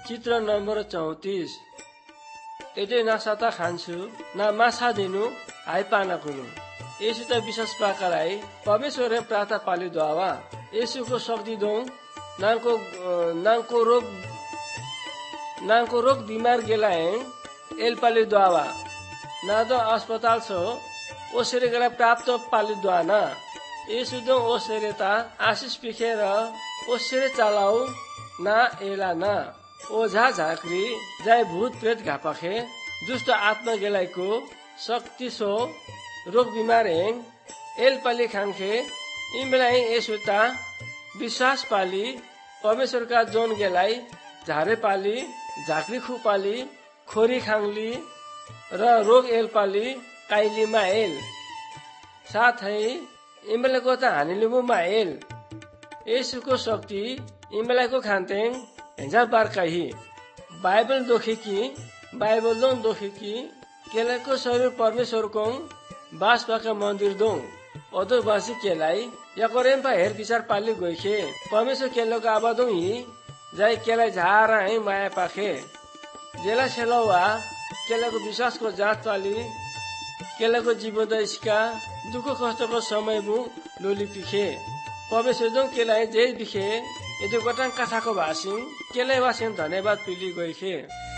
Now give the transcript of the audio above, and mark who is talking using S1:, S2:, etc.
S1: चित्र नम्बर 34 एटे नासाता खान्छु ना माछा दिनु हाई पाना कुनु यसु त विश्वास पाकराई परमेश्वर प्रार्थना पाली द्वावा यसु को शक्ति दो नांको रोग बीमार गेलाए एल पाली द्वावा ना दो अस्पताल सो ओसेरे गला प्राप्त पाली द्वाना यसु दो ओसेरे ता आशिष पिखेर ओसेरे चलाऊ ना एला ना ओझा झाकरी जाय भूत प्रेत घापाखे दुष्ट आत्मा गेलाइको शक्ति सो रोग बिमार हेङ एल पाली खाङखे इमलाई यसुता विश्वास पाली परमेश्वर का जोन गेलाई झारे पाली झाकरी खु पाली खोरी खाङली र रोग एल पाली काइलीमा एल साथै इमलाईको त हानिलिमुमा एल यसुको शक्ति इमलाईको खान्तेङ हेजा बारकाही बाइबल दोखी की केलाको शरीर परमेश्वर को बास पाका मंदिर दो अदोबासी केलाई या कोरेम्पा हेर विचार पाली गइखे परमेश्वर केलाको आबादो ही जाई केलाई झारा है माया पाखे जेला छेलवा केलाको विश्वास को जात पाली केलाको जीवन इसका दुख कष्ट को समय बु लोली पिखे परमेश्वर दो केलाई जे दिखे यदि गोटाङ कथाको भाषिङ केलाई वासिन धन्यवाद पिली गइखे।